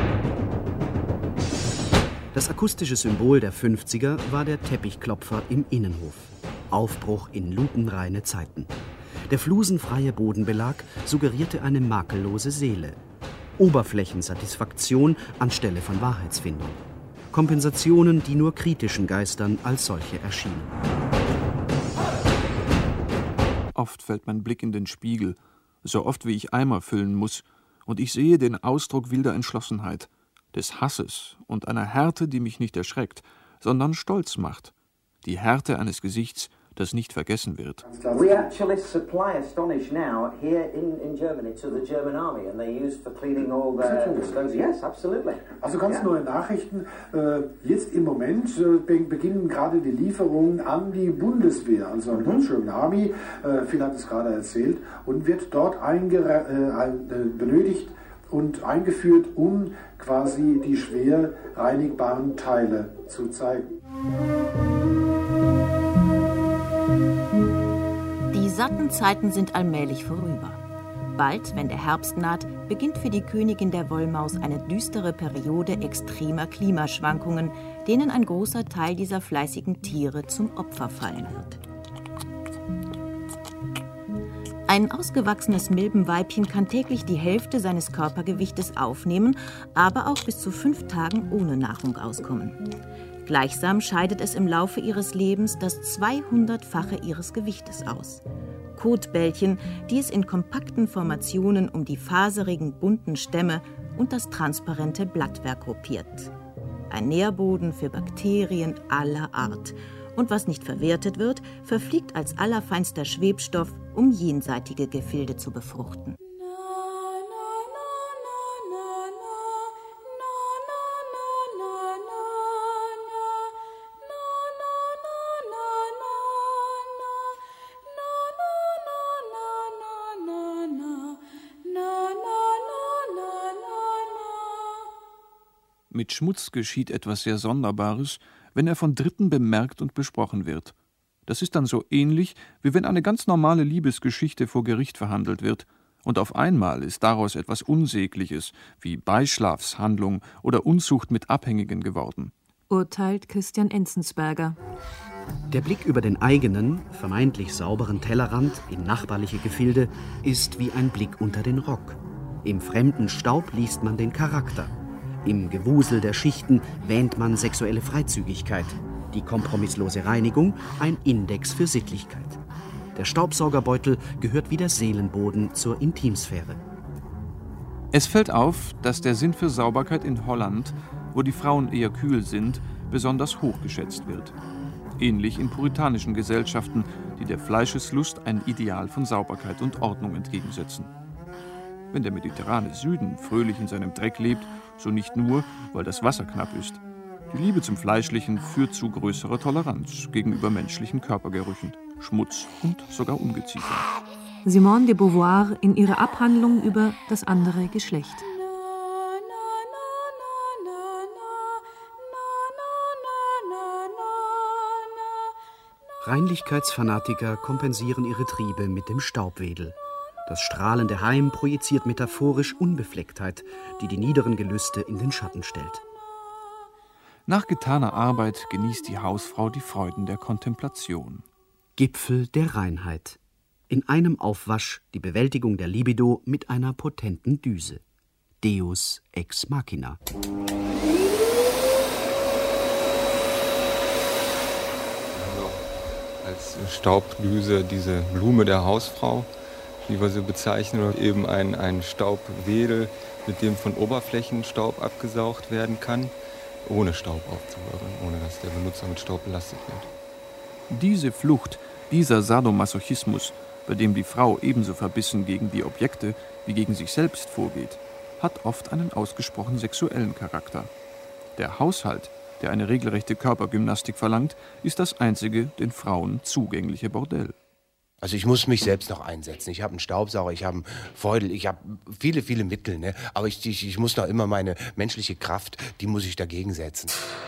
Das akustische Symbol der fünfziger war der Teppichklopfer im Innenhof. Aufbruch in lupenreine Zeiten. Der flusenfreie Bodenbelag suggerierte eine makellose Seele. Oberflächensatisfaktion anstelle von Wahrheitsfindung. Kompensationen, die nur kritischen Geistern als solche erschienen. Oft fällt mein Blick in den Spiegel, so oft wie ich Eimer füllen muss, und ich sehe den Ausdruck wilder Entschlossenheit, des Hasses und einer Härte, die mich nicht erschreckt, sondern stolz macht. Die Härte eines Gesichts, das nicht vergessen wird. We actually supply Astonish now here in, in Germany to the German army and they use for cleaning all the stones. Yes, absolutely. Also ganz yeah. neue Nachrichten. Äh, jetzt im Moment äh, beginnen gerade die Lieferungen an die Bundeswehr, also an die German Army. Äh, Phil hat es gerade erzählt und wird dort eingere- äh, benötigt und eingeführt, um quasi die schwer reinigbaren Teile zu zeigen. Die satten Zeiten sind allmählich vorüber. Bald, wenn der Herbst naht, beginnt für die Königin der Wollmaus eine düstere Periode extremer Klimaschwankungen, denen ein großer Teil dieser fleißigen Tiere zum Opfer fallen wird. Ein ausgewachsenes Milbenweibchen kann täglich die Hälfte seines Körpergewichtes aufnehmen, aber auch bis zu fünf Tagen ohne Nahrung auskommen. Gleichsam scheidet es im Laufe ihres Lebens das zweihundertfache ihres Gewichtes aus. Kotbällchen, die es in kompakten Formationen um die faserigen, bunten Stämme und das transparente Blattwerk gruppiert. Ein Nährboden für Bakterien aller Art. Und was nicht verwertet wird, verfliegt als allerfeinster Schwebstoff, um jenseitige Gefilde zu befruchten. Mit Schmutz geschieht etwas sehr Sonderbares, wenn er von Dritten bemerkt und besprochen wird. Das ist dann so ähnlich, wie wenn eine ganz normale Liebesgeschichte vor Gericht verhandelt wird, und auf einmal ist daraus etwas Unsägliches, wie Beischlafshandlung oder Unzucht mit Abhängigen geworden. Urteilt Christian Enzensberger. Der Blick über den eigenen, vermeintlich sauberen Tellerrand in nachbarliche Gefilde ist wie ein Blick unter den Rock. Im fremden Staub liest man den Charakter. Im Gewusel der Schichten wähnt man sexuelle Freizügigkeit. Die kompromisslose Reinigung ein Index für Sittlichkeit. Der Staubsaugerbeutel gehört wie der Seelenboden zur Intimsphäre. Es fällt auf, dass der Sinn für Sauberkeit in Holland, wo die Frauen eher kühl sind, besonders hoch geschätzt wird. Ähnlich in puritanischen Gesellschaften, die der Fleischeslust ein Ideal von Sauberkeit und Ordnung entgegensetzen. Wenn der mediterrane Süden fröhlich in seinem Dreck lebt, so nicht nur, weil das Wasser knapp ist. Die Liebe zum Fleischlichen führt zu größerer Toleranz gegenüber menschlichen Körpergerüchen, Schmutz und sogar Ungeziefer. Simone de Beauvoir in ihrer Abhandlung über das andere Geschlecht. Reinlichkeitsfanatiker kompensieren ihre Triebe mit dem Staubwedel. Das strahlende Heim projiziert metaphorisch Unbeflecktheit, die die niederen Gelüste in den Schatten stellt. Nach getaner Arbeit genießt die Hausfrau die Freuden der Kontemplation. Gipfel der Reinheit. In einem Aufwasch die Bewältigung der Libido mit einer potenten Düse. Deus ex machina. Also als Staubdüse diese Blume der Hausfrau wie wir sie bezeichnen, oder eben ein, ein Staubwedel, mit dem von Oberflächen Staub abgesaugt werden kann, ohne Staub aufzuwirbeln, ohne dass der Benutzer mit Staub belastet wird. Diese Flucht, dieser Sadomasochismus, bei dem die Frau ebenso verbissen gegen die Objekte wie gegen sich selbst vorgeht, hat oft einen ausgesprochen sexuellen Charakter. Der Haushalt, der eine regelrechte Körpergymnastik verlangt, ist das einzige den Frauen zugängliche Bordell. Also ich muss mich selbst noch einsetzen. Ich habe einen Staubsauger, ich habe einen Feudel, ich habe viele, viele Mittel. Ne? Aber ich, ich, ich muss noch immer meine menschliche Kraft, die muss ich dagegen setzen.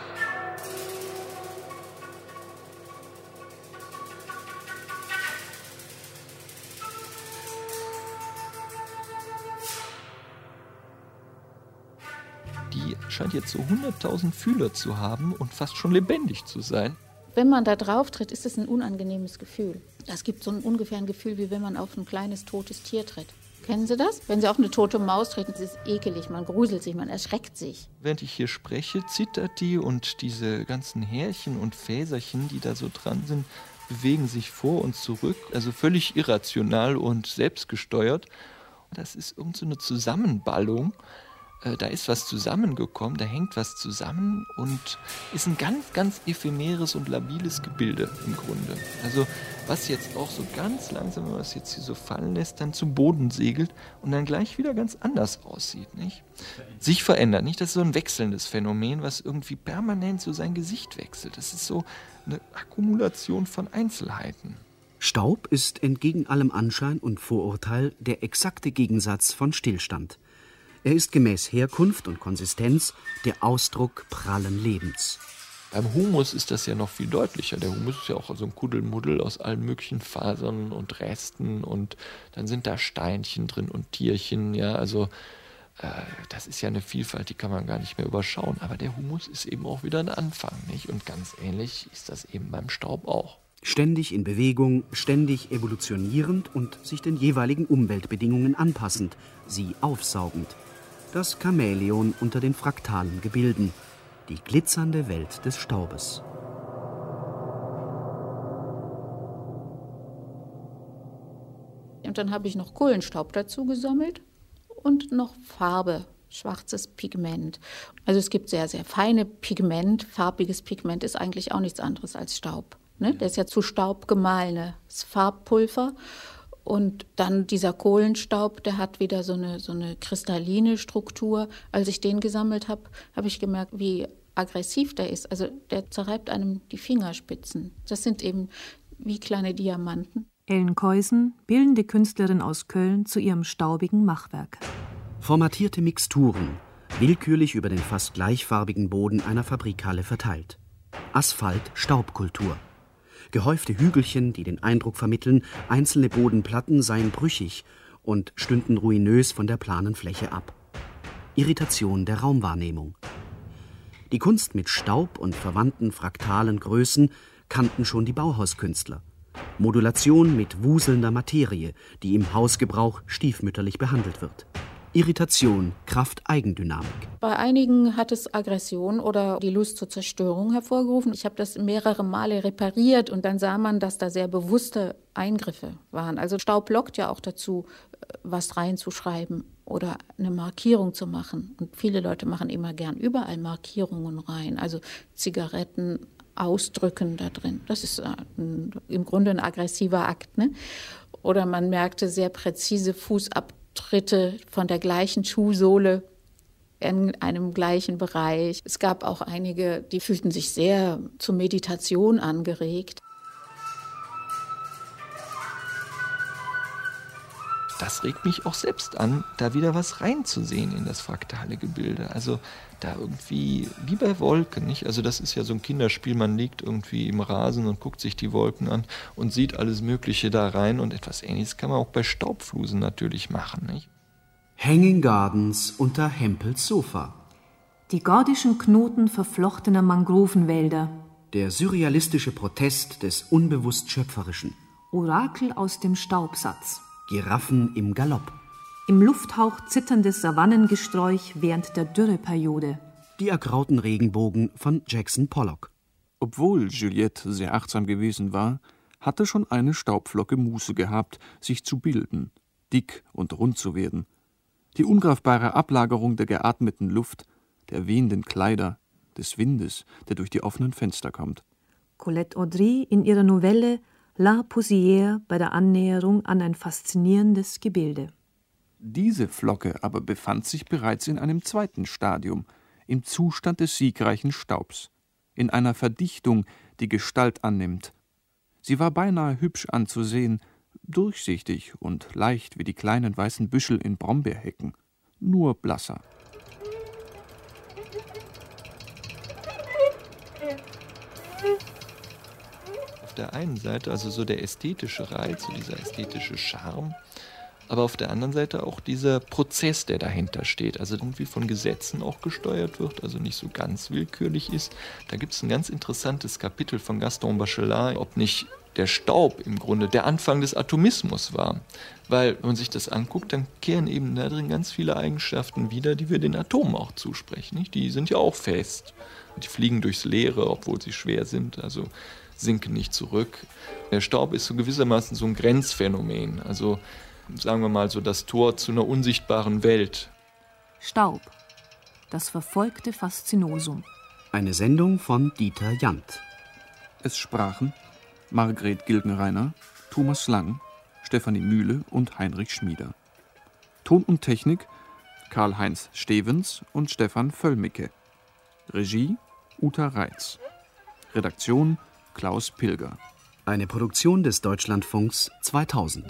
Die scheint jetzt so hunderttausend Fühler zu haben und fast schon lebendig zu sein. Wenn man da drauf tritt, ist es ein unangenehmes Gefühl. Das gibt so ein ungefähr ein Gefühl, wie wenn man auf ein kleines totes Tier tritt. Kennen Sie das? Wenn Sie auf eine tote Maus treten, ist es ekelig, man gruselt sich, man erschreckt sich. Während ich hier spreche, zittert die und diese ganzen Härchen und Fäserchen, die da so dran sind, bewegen sich vor und zurück, also völlig irrational und selbstgesteuert. Das ist irgend so eine Zusammenballung. Da ist was zusammengekommen, da hängt was zusammen und ist ein ganz, ganz ephemeres und labiles Gebilde im Grunde. Also was jetzt auch so ganz langsam, wenn man es jetzt hier so fallen lässt, dann zum Boden segelt und dann gleich wieder ganz anders aussieht, nicht? Sich verändert, nicht? Das ist so ein wechselndes Phänomen, was irgendwie permanent so sein Gesicht wechselt. Das ist so eine Akkumulation von Einzelheiten. Staub ist entgegen allem Anschein und Vorurteil der exakte Gegensatz von Stillstand. Er ist gemäß Herkunft und Konsistenz der Ausdruck prallen Lebens. Beim Humus ist das ja noch viel deutlicher. Der Humus ist ja auch so ein Kuddelmuddel aus allen möglichen Fasern und Resten und dann sind da Steinchen drin und Tierchen. Ja, also äh, das ist ja eine Vielfalt, die kann man gar nicht mehr überschauen. Aber der Humus ist eben auch wieder ein Anfang, nicht? Und ganz ähnlich ist das eben beim Staub auch. Ständig in Bewegung, ständig evolutionierend und sich den jeweiligen Umweltbedingungen anpassend, sie aufsaugend. Das Chamäleon unter den fraktalen Gebilden, die glitzernde Welt des Staubes. Und dann habe ich noch Kohlenstaub dazu gesammelt und noch Farbe, schwarzes Pigment. Also es gibt sehr, sehr feine Pigment. Farbiges Pigment ist eigentlich auch nichts anderes als Staub. Ne? Der ist ja zu Staub gemahlenes Farbpulver. Und dann dieser Kohlenstaub, der hat wieder so eine, so eine kristalline Struktur. Als ich den gesammelt habe, habe ich gemerkt, wie aggressiv der ist. Also der zerreibt einem die Fingerspitzen. Das sind eben wie kleine Diamanten. Ellen Keusen, bildende Künstlerin aus Köln, zu ihrem staubigen Machwerk. Formatierte Mixturen, willkürlich über den fast gleichfarbigen Boden einer Fabrikhalle verteilt. Asphalt-Staubkultur. Gehäufte Hügelchen, die den Eindruck vermitteln, einzelne Bodenplatten seien brüchig und stünden ruinös von der planen Fläche ab. Irritation der Raumwahrnehmung. Die Kunst mit Staub und verwandten fraktalen Größen kannten schon die Bauhauskünstler. Modulation mit wuselnder Materie, die im Hausgebrauch stiefmütterlich behandelt wird. Irritation, Kraft Eigendynamik. Bei einigen hat es Aggression oder die Lust zur Zerstörung hervorgerufen. Ich habe das mehrere Male repariert und dann sah man, dass da sehr bewusste Eingriffe waren. Also Staub lockt ja auch dazu, was reinzuschreiben oder eine Markierung zu machen. Und viele Leute machen immer gern überall Markierungen rein, also Zigaretten ausdrücken da drin. Das ist ein, im Grunde ein aggressiver Akt, ne? Oder man merkte sehr präzise Fußabtritte von der gleichen Schuhsohle in einem gleichen Bereich. Es gab auch einige, die fühlten sich sehr zur Meditation angeregt. Das regt mich auch selbst an, da wieder was reinzusehen in das fraktale Gebilde. Also da irgendwie, wie bei Wolken, nicht? Also das ist ja so ein Kinderspiel, man liegt irgendwie im Rasen und guckt sich die Wolken an und sieht alles Mögliche da rein. Und etwas Ähnliches kann man auch bei Staubflusen natürlich machen, nicht? Hanging Gardens unter Hempels Sofa. Die gordischen Knoten verflochtener Mangrovenwälder. Der surrealistische Protest des unbewusst Schöpferischen. Orakel aus dem Staubsatz. Giraffen im Galopp. Im Lufthauch zitterndes Savannengesträuch während der Dürreperiode. Die ergrauten Regenbogen von Jackson Pollock. Obwohl Juliette sehr achtsam gewesen war, hatte schon eine Staubflocke Muße gehabt, sich zu bilden. dick und rund zu werden. Die ungreifbare Ablagerung der geatmeten Luft, der wehenden Kleider, des Windes, der durch die offenen Fenster kommt. Colette Audry in ihrer Novelle La Poussière bei der Annäherung an ein faszinierendes Gebilde. Diese Flocke aber befand sich bereits in einem zweiten Stadium, im Zustand des siegreichen Staubs, in einer Verdichtung, die Gestalt annimmt. Sie war beinahe hübsch anzusehen, durchsichtig und leicht wie die kleinen weißen Büschel in Brombeerhecken, nur blasser. Auf der einen Seite also so der ästhetische Reiz, so dieser ästhetische Charme, aber auf der anderen Seite auch dieser Prozess, der dahinter steht, also irgendwie von Gesetzen auch gesteuert wird, also nicht so ganz willkürlich ist. Da gibt es ein ganz interessantes Kapitel von Gaston Bachelard, ob nicht der Staub im Grunde der Anfang des Atomismus war. Weil, wenn man sich das anguckt, dann kehren eben da drin ganz viele Eigenschaften wieder, die wir den Atomen auch zusprechen. Nicht? Die sind ja auch fest. Die fliegen durchs Leere, obwohl sie schwer sind, also sinken nicht zurück. Der Staub ist so gewissermaßen so ein Grenzphänomen, also sagen wir mal so das Tor zu einer unsichtbaren Welt. Staub, das verfolgte Faszinosum. Eine Sendung von Dieter Jandt. Es sprachen Margret Gilgenreiner, Thomas Lang, Stefanie Mühle und Heinrich Schmieder. Ton und Technik Karl-Heinz Stevens und Stefan Völlmicke. Regie Uta Reitz. Redaktion Klaus Pilger. Eine Produktion des Deutschlandfunks zweitausend.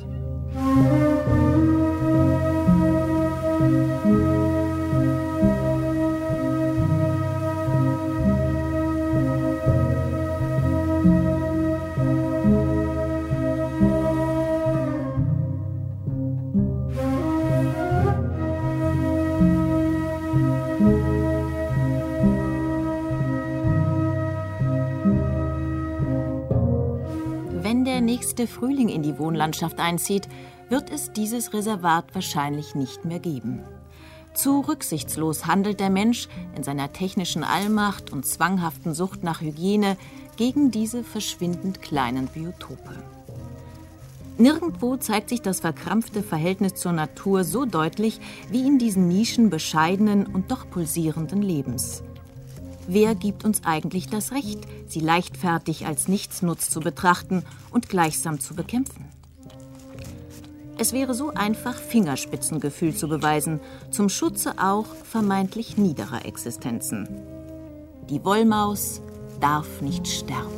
Der Frühling in die Wohnlandschaft einzieht, wird es dieses Reservat wahrscheinlich nicht mehr geben. Zu rücksichtslos handelt der Mensch in seiner technischen Allmacht und zwanghaften Sucht nach Hygiene gegen diese verschwindend kleinen Biotope. Nirgendwo zeigt sich das verkrampfte Verhältnis zur Natur so deutlich wie in diesen Nischen bescheidenen und doch pulsierenden Lebens. Wer gibt uns eigentlich das Recht, sie leichtfertig als Nichtsnutz zu betrachten und gleichsam zu bekämpfen? Es wäre so einfach, Fingerspitzengefühl zu beweisen, zum Schutze auch vermeintlich niederer Existenzen. Die Wollmaus darf nicht sterben.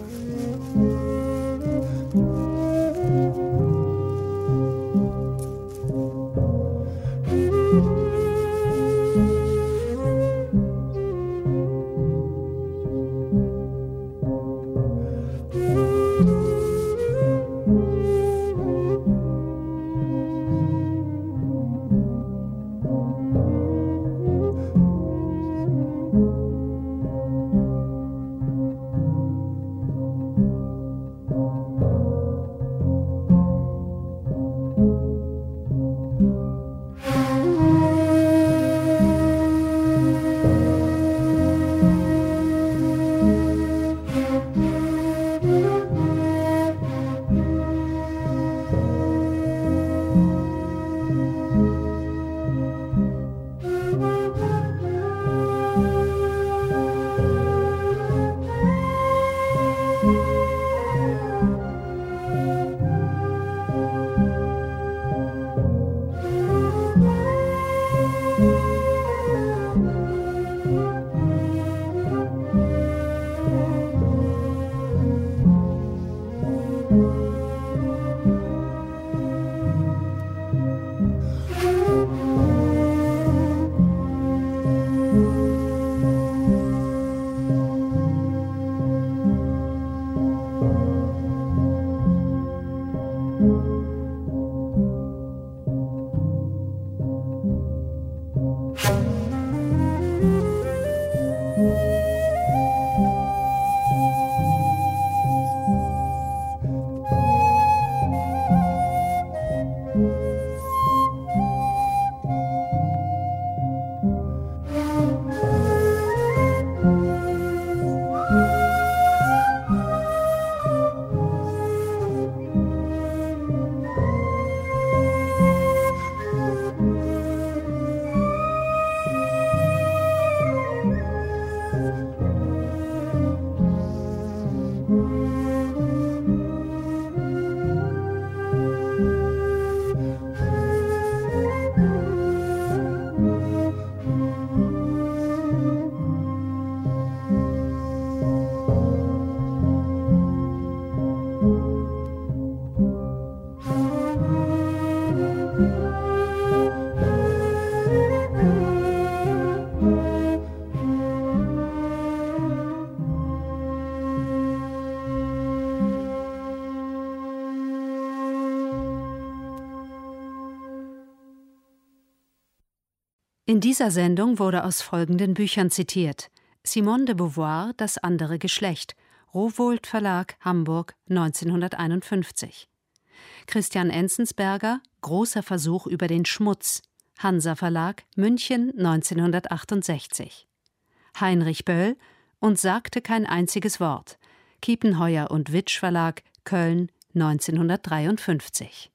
In dieser Sendung wurde aus folgenden Büchern zitiert: Simone de Beauvoir, Das andere Geschlecht, Rowohlt Verlag, Hamburg, neunzehnhunderteinundfünfzig. Christian Enzensberger, Großer Versuch über den Schmutz, Hansa Verlag, München, neunzehnhundertachtundsechzig. Heinrich Böll, Und sagte kein einziges Wort, Kiepenheuer und Witsch Verlag, Köln, neunzehnhundertdreiundfünfzig.